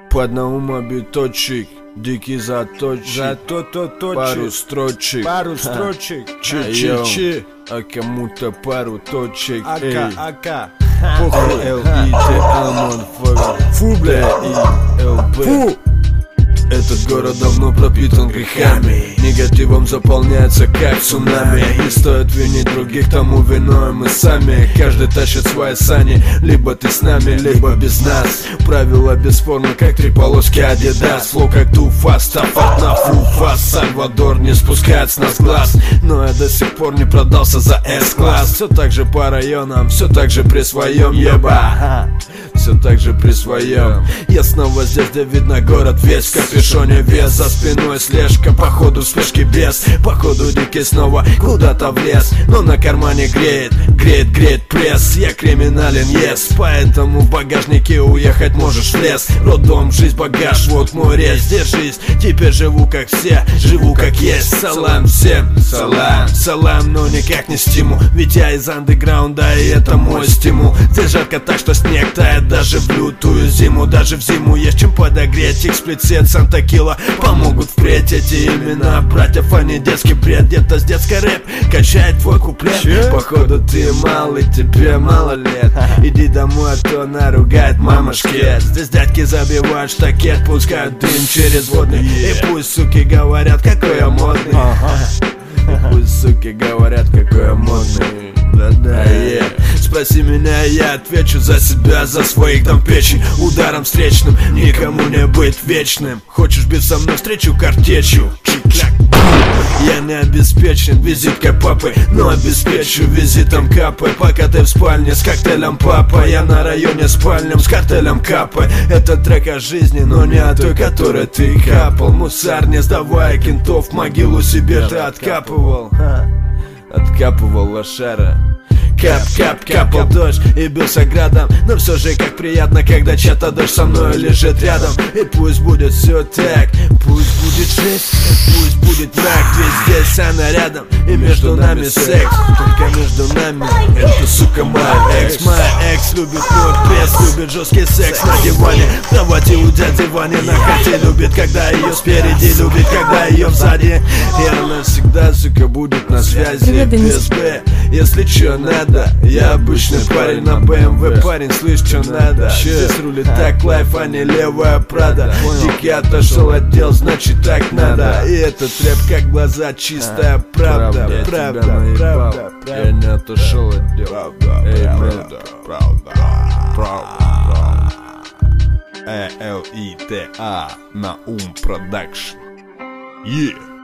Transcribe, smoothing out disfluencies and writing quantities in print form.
По одному биточек, дикий заточек, пару строчек, чи-чи-чи, а кому-то пару точек. Ака. Похуй, Фу, бля, Фу. Этот город давно пропитан грехами, негативом заполняется как цунами. Не стоит винить других, тому виной мы сами. Каждый тащит свои сани, либо ты с нами, либо без нас. Правила бесспорны, как три полоски Адидас. Флоу как туфа, стафат на фуфас. Сальвадор не спускает с нас глаз, но я до сих пор не продался за S-класс. Все так же по районам, все так же при своем, еба. Все так же при своем. Я снова здесь, где видно город весь в капюшоне, вес за спиной слежка, походу спешки без. Походу дикий снова куда-то влез, но на кармане греет пресс. Я криминален, yes, поэтому в багажнике уехать можешь в лес. Роддом, жизнь, багаж, вот мой рез. Держись, теперь живу как все, живу как есть. Салам всем, салам, но никак не стимул. Ведь я из андеграунда, и это мой стимул. Здесь жарко так, что снег тает даже в лютую зиму. Даже в зиму есть чем подогреть. Эксплицит, Санта-Кила помогут впредь эти имена братьев, а не детский бред. Где-то с детской рэп качает твой куплет. Походу ты малый, тебе мало лет. Иди домой, а то наругает мамашки. Здесь дядьки забивают штакет, пускают дым через водный. И пусть суки говорят, какой я модный. Пусть суки говорят, какой я модный. Да-да, Спроси меня, я отвечу за себя, за своих дам печень. Ударом встречным, никому не быть вечным. Хочешь бить со мной встречу картечью? Чик-чак. Я не обеспечен визиткой папы, но обеспечу визитом капы. Пока ты в спальне с коктейлем папа, я на районе спальном с картелем капы. Это трек о жизни, но не о той, которой ты капал. Мусар, не сдавая кентов, могилу себе ты откапывал. Откапывал лошара. Капал дождь и бился градом. Но все же как приятно, когда чья-то дождь со мной лежит рядом. И пусть будет все так, пусть будет жесть, пусть будет враг. Ведь здесь она рядом, и между нами секс. Только между нами, это сука моя экс. Моя экс любит мой пресс, любит жесткий секс на диване. В кровати у дяди Вани на хате. Любит, когда ее спереди, любит, когда ее сзади. И она всегда, сука, будет на связи. Без Б, если чё надо. Я обычный парень на BMW, парень, слышь, что надо. Здесь рулит так лайф, а не левая Прада. Дикий отошел от дел, значит так надо. И этот рэп как глаза, чистая правда. Правда. Я не отошел от дел. Правда. ELITA на Продакшн.